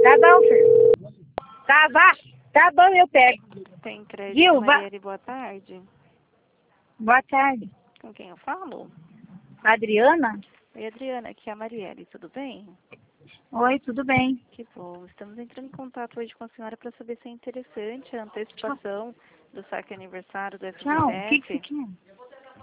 Tá bom, filho. Tá, vá. Tá bom, eu pego. Tem crédito, Viu? Marielle, boa tarde. Boa tarde. Com quem eu falo? Adriana? Oi, Adriana, aqui é a Marielle, tudo bem? Oi, tudo bem? Que bom. Estamos entrando em contato hoje com a senhora para saber se é interessante a antecipação do saque aniversário do Tchau. O que você FGTS. quer?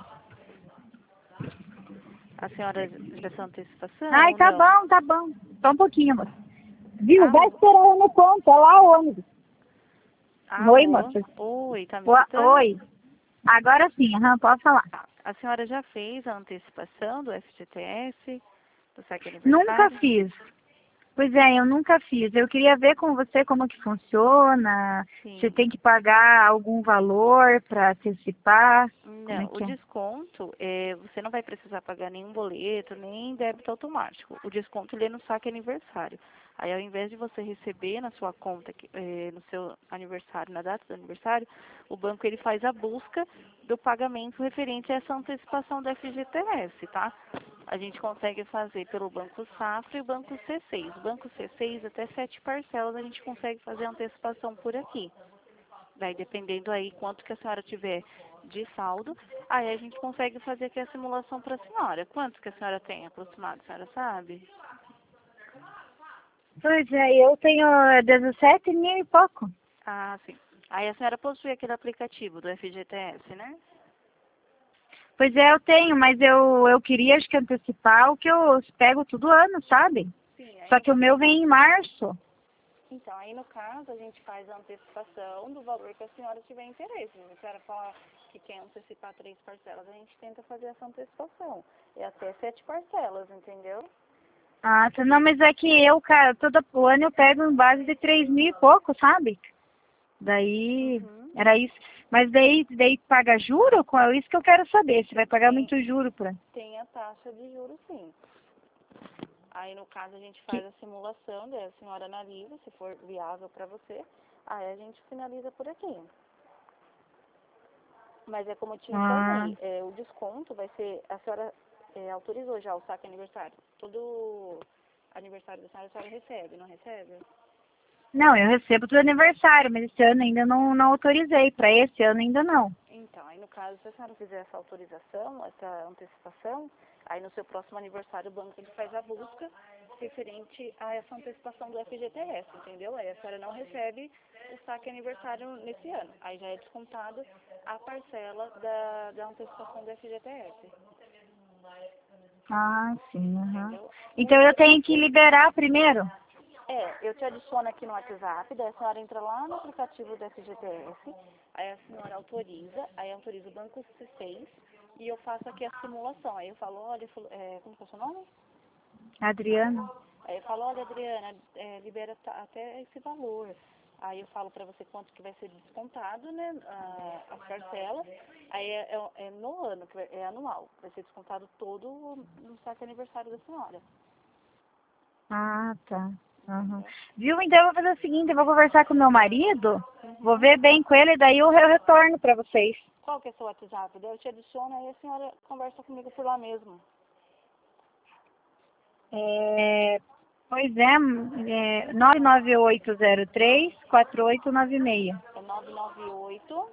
A senhora já essa antecipação Ai, ou não? tá bom. Só um pouquinho, moça. Viu? Vai Alô? esperar eu no ponto. É lá o ônibus. Oi, Alô? moça. Oi, tá me escutando? Oi. Agora sim, pode falar. Tá. A senhora já fez a antecipação do FGTS, do saque Nunca aniversário? fiz. Pois é, eu nunca fiz. Eu queria ver com você como que funciona, se Sim. tem que pagar algum valor para antecipar, como é Não, o que é? desconto, você não vai precisar pagar nenhum boleto, nem débito automático. O desconto ele é no saque aniversário. Aí, ao invés de você receber na sua conta, no seu aniversário, na data do aniversário, o banco ele faz a busca do pagamento referente a essa antecipação do FGTS, tá? A gente consegue fazer pelo Banco Safra e o Banco C6. O Banco C6, até 7 parcelas, a gente consegue fazer a antecipação por aqui. Daí, dependendo aí quanto que a senhora tiver de saldo, aí a gente consegue fazer aqui a simulação para a senhora. Quanto que a senhora tem aproximado, a senhora sabe? Pois é, eu tenho 17 mil e pouco. Ah, sim. Aí a senhora possui aquele aplicativo do FGTS, né? Pois é, eu tenho, mas eu queria acho que antecipar o que eu pego todo ano, sabe? Sim, aí Só no, que o meu vem em março. então, aí no caso a gente faz a antecipação do valor que a senhora tiver interesse. Se a senhora falar que quer antecipar 3 parcelas, a gente tenta fazer essa antecipação. É até 7 parcelas, entendeu? Ah, tá, não, mas é que eu, cara, todo o ano eu pego em base de 3 mil e pouco, sabe? Daí, Uhum. era isso. Mas daí paga juro? É isso que eu quero saber, se vai pagar Tem, muito juro pra... tem a taxa de juros, sim. Aí, no caso, a gente faz Que... a simulação, daí a senhora analisa se for viável para você. Aí a gente finaliza por aqui. Mas é como eu te Ah, informei, o desconto vai ser, a senhora autorizou já o saque aniversário. Todo aniversário da senhora a senhora recebe, não recebe? não, eu recebo do aniversário, mas esse ano ainda não autorizei. Pra esse ano ainda não. Então, aí no caso, se a senhora fizer essa autorização, essa antecipação, aí no seu próximo aniversário o banco ele faz a busca referente a essa antecipação do FGTS, entendeu? Aí a senhora não recebe o saque aniversário nesse ano. Aí já é descontado a parcela da antecipação do FGTS, Ah, sim, aham. entendeu? Então eu tenho que liberar primeiro? Eu te adiciono aqui no WhatsApp, daí a senhora entra lá no aplicativo do FGTS, aí a senhora autoriza, aí autoriza o Banco C6 e eu faço aqui a simulação. Aí eu falo, olha, como que é o seu nome? Adriana? Aí eu falo, olha, Adriana, libera até esse valor. Aí eu falo para você quanto que vai ser descontado, né, as parcelas. Aí é no ano, é anual. Vai ser descontado todo no saque aniversário da senhora. Ah, tá. Aham. Entendeu? Viu? Então eu vou fazer o seguinte, eu vou conversar com meu marido, vou Uhum. ver bem com ele, daí eu retorno pra vocês. Qual que é seu WhatsApp? Daí eu te adiciono, aí a senhora conversa comigo por lá mesmo. É, pois é, 99803-4896. É 998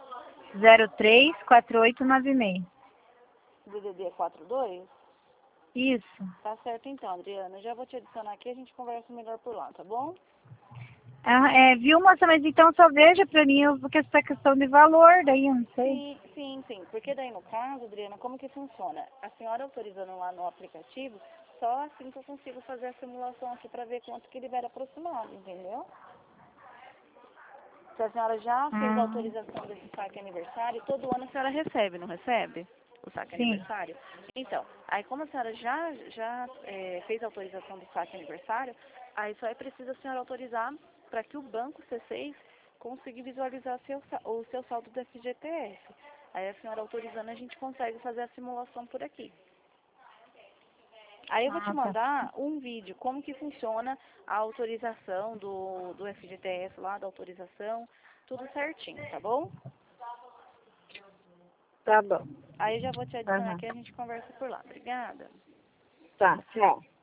03-4896. DDD 42. Isso. Tá certo então, Adriana. Eu já vou te adicionar aqui, a gente conversa melhor por lá, tá bom? Ah, viu, moça? Mas então só veja pra mim, porque essa questão de valor, daí eu não sei. Sim, sim, sim. Porque daí no caso, Adriana, como que funciona? A senhora autorizando lá no aplicativo, só assim que eu consigo fazer a simulação aqui para ver quanto que libera aproximado, entendeu? Se a senhora já fez a Ah, autorização desse saque aniversário, todo ano a senhora recebe, não recebe? O saque sim. aniversário? Então, aí como a senhora já fez a autorização do saque aniversário, aí só é preciso a senhora autorizar para que o banco C6 consiga visualizar o seu saldo do FGTS. Aí a senhora autorizando, a gente consegue fazer a simulação por aqui. Aí eu vou te Ah, tá. mandar um vídeo, como que funciona a autorização do FGTS lá, da autorização, tudo certinho, tá bom? Tá bom. Aí eu já vou te adicionar Aham. aqui e a gente conversa por lá. Obrigada. Tá, tchau.